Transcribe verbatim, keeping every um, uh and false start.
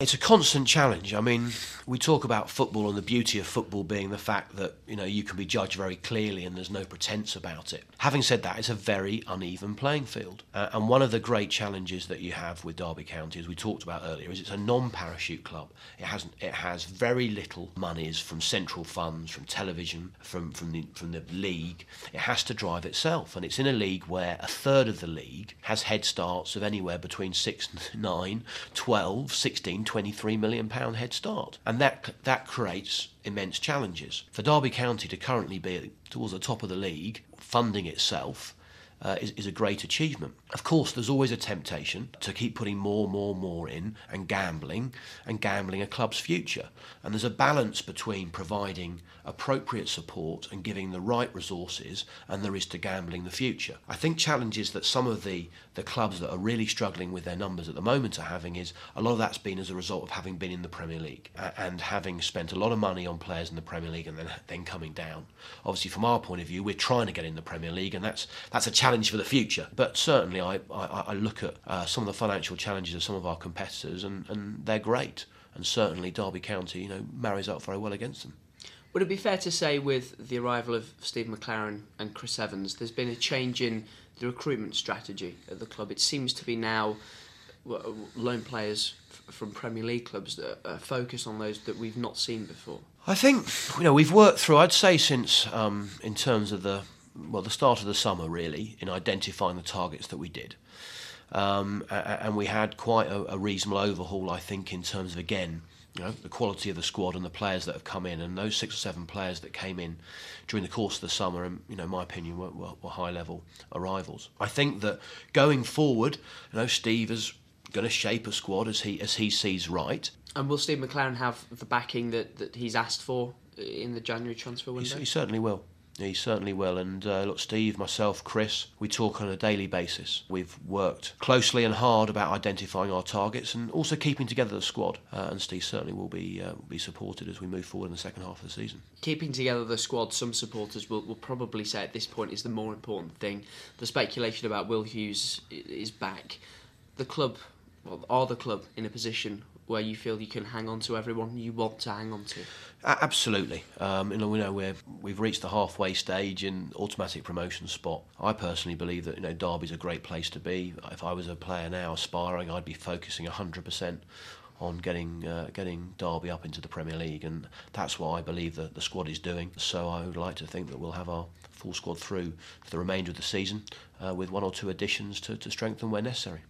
It's a constant challenge. I mean, we talk about football and the beauty of football being the fact that, you know, you can be judged very clearly and there's no pretense about it. Having said that, it's a very uneven playing field. Uh, and one of the great challenges that you have with Derby County, as we talked about earlier, is it's a non-parachute club. It has it has very little monies from central funds, from television, from from the from the league. It has to drive itself, and it's in a league where a third of the league has head starts of anywhere between six, nine, twelve, sixteen, twenty-three million pound head start, and that that creates immense challenges for Derby County to currently be towards the top of the league, funding itself. Uh, is, is a great achievement. Of course, there's always a temptation to keep putting more, more, more in and gambling and gambling a club's future. And there's a balance between providing appropriate support and giving the right resources, and there is to gambling the future. I think challenges that some of the, the clubs that are really struggling with their numbers at the moment are having is a lot of that's been as a result of having been in the Premier League uh, and having spent a lot of money on players in the Premier League and then then coming down. Obviously, from our point of view, we're trying to get in the Premier League, and that's that's a challenge for the future. But certainly I, I, I look at uh, some of the financial challenges of some of our competitors, and, and they're great. And certainly Derby County, you know, marries up very well against them. Would it be fair to say with the arrival of Steve McClaren and Chris Evans, there's been a change in the recruitment strategy at the club? It seems to be now loan players f- from Premier League clubs that are focused on those that we've not seen before. I think, you know, we've worked through, I'd say since, um, in terms of the well, the start of the summer, really, in identifying the targets that we did. Um, and we had quite a, a reasonable overhaul, I think, in terms of, again, you know, the quality of the squad and the players that have come in. And those six or seven players that came in during the course of the summer, and, you know, in my opinion, were, were, were high-level arrivals. I think that going forward, you know, Steve is going to shape a squad as he as he sees right. And will Steve McClaren have the backing that, that he's asked for in the January transfer window? He, he certainly will. He certainly will. And uh, look, Steve, myself, Chris, we talk on a daily basis. We've worked closely and hard about identifying our targets and also keeping together the squad. Uh, and Steve certainly will be uh, will be supported as we move forward in the second half of the season. Keeping together the squad, some supporters will, will probably say at this point is the more important thing. The speculation about Will Hughes is back. The club, well, are the club in a position where you feel you can hang on to everyone you want to hang on to? Uh, absolutely. Um, you know, we know we're, we've reached the halfway stage in automatic promotion spot. I personally believe that, you know, Derby's a great place to be. If I was a player now aspiring, I'd be focusing one hundred percent on getting uh, getting Derby up into the Premier League, and that's what I believe that the squad is doing. So I would like to think that we'll have our full squad through for the remainder of the season uh, with one or two additions to, to strengthen where necessary.